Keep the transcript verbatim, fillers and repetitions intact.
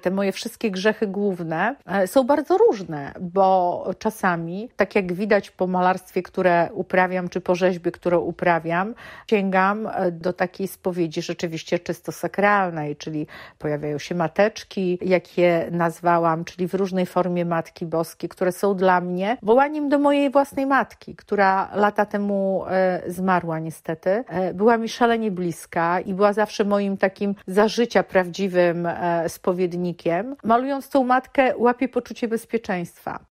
te moje wszystkie grzechy główne są bardzo różne, bo czasami, tak jak widać po malarstwie, które uprawiam, czy po rzeźbie, którą uprawiam, sięgam do takiej spowiedzi rzeczywiście czysto sakralnej, czyli pojawiają się mateczki, jak je nazwałam, czyli w różnej formie Matki Boskiej, które są dla mnie wołaniem do mojej własnej matki, która lata temu zmarła niestety. Była mi szalenie bliska i była zawsze moim takim za życia prawdziwym spowiednikiem. Malując tą matkę, łapię poczucie bezpieczeństwa.